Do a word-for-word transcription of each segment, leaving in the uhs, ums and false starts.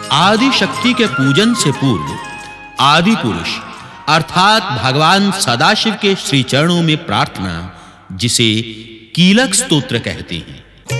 आदि शक्ति के पूजन से पूर्व आदि पुरुष अर्थात भगवान सदाशिव के श्री चरणों में प्रार्थना, जिसे कीलक स्तोत्र कहते हैं।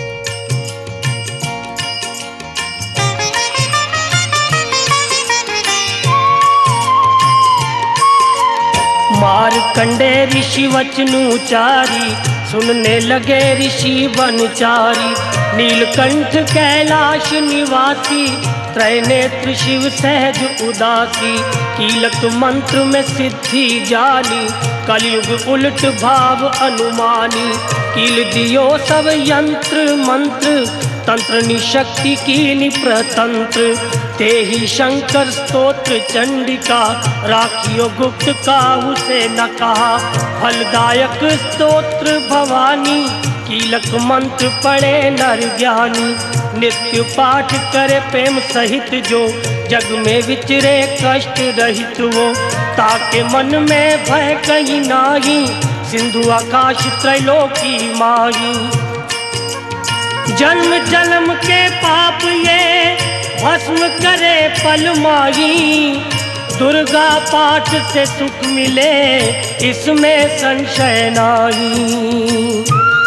मार्कंडे ऋषि वचनुचारी, सुनने लगे ऋषि बनचारी। नीलकंठ कैलाश निवासी, त्रैनेत्र शिव सहज उदासी। कीलक मंत्र में सिद्धि जानी, कलयुग उलट भाव अनुमानी। कील दियो सब यंत्र मंत्र, तंत्र निशक्ति कीनि प्रतंत्र। ते ही शंकर स्तोत्र चंडिका, राखियो गुप्त काहू से न कहा। फलदायक स्तोत्र भवानी, कीलक मंत्र पढ़े नर ज्ञानी। नित्य पाठ करे प्रेम सहित जो, जग में विचरे कष्ट रहित वो। ताके मन में भय कहीं नाही, सिंधु आकाश त्रैलोकी माही। जन्म जन्म के पाप ये भस्म करे पल माही। दुर्गा पाठ से सुख मिले, इसमें संशय नाही।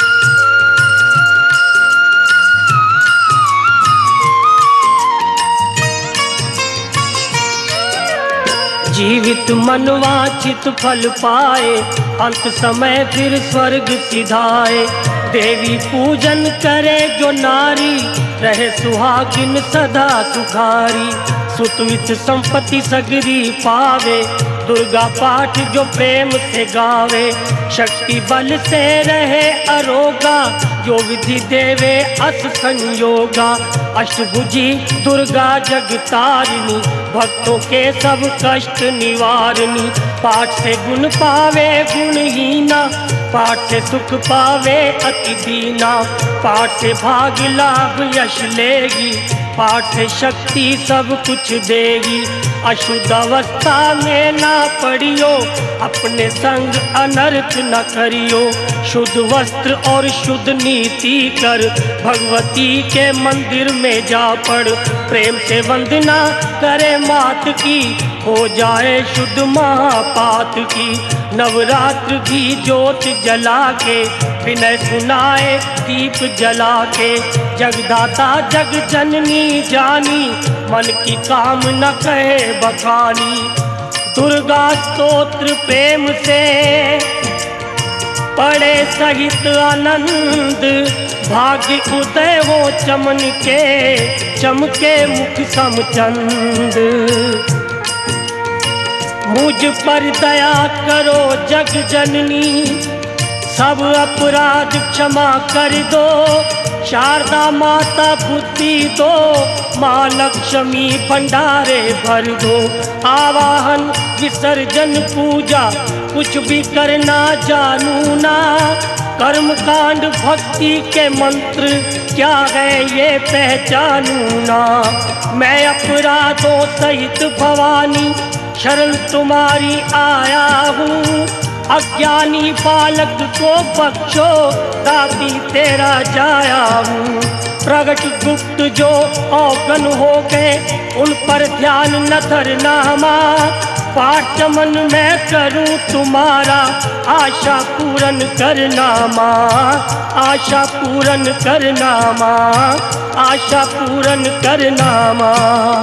जीवित मन वांछित फल पाए, अंत समय फिर स्वर्ग सिधाए। देवी पूजन करे जो नारी, रहे सुहागिन सदा सुखारी। सुतवित संपत्ति सगरी पावे, दुर्गा पाठ जो प्रेम से गावे। शक्ति बल से रहे अरोगा, जो विधि देवे अस संयोगा। अष्टभुजी दुर्गा जगतारिणी, भक्तों के सब कष्ट निवारणी। पाठ से गुण पावे गुणहीना, पाठ से सुख पावे अति दीना। पाठ से भाग लाभ यश लेगी, पाठ से शक्ति सब कुछ देगी। अशुद्ध अवस्था में ना पड़ियो, अपने संग अनर्थ न करियो। शुद्ध वस्त्र और शुद्ध नीति कर, भगवती के मंदिर में जा पड़। प्रेम से वंदना करे मात की, हो जाए शुद्ध महापात की। नवरात्र भी ज्योत जला के, विनय सुनाए दीप जला के। जगदाता जग जननी जानी, मन की कामना कहे बखानी। दुर्गा स्तोत्र प्रेम से पढ़े सहित आनंद। भाग्य उदय हो चमन के, चमके मुख समचंद। मुझ पर दया करो जग जननी, सब अपराध क्षमा कर दो। शारदा माता बुद्धि दो, माँ लक्ष्मी भंडारे भर दो। आवाहन विसर्जन पूजा, कुछ भी करना जानू ना। कर्म कांड भक्ति के मंत्र, क्या है ये पहचानू ना। मैं अपराधों सहित भवानी, शरण तुम्हारी आया हूँ। अज्ञानी बालक को बख्शो, दाती तेरा जाया हूँ। प्रगट गुप्त जो अवगन हो गए, उन पर ध्यान न धरना माँ। पाठ चमन मैं करूँ तुम्हारा, आशा पूरन करना माँ। आशा पूरन करना माँ, आशा पूरन करना माँ।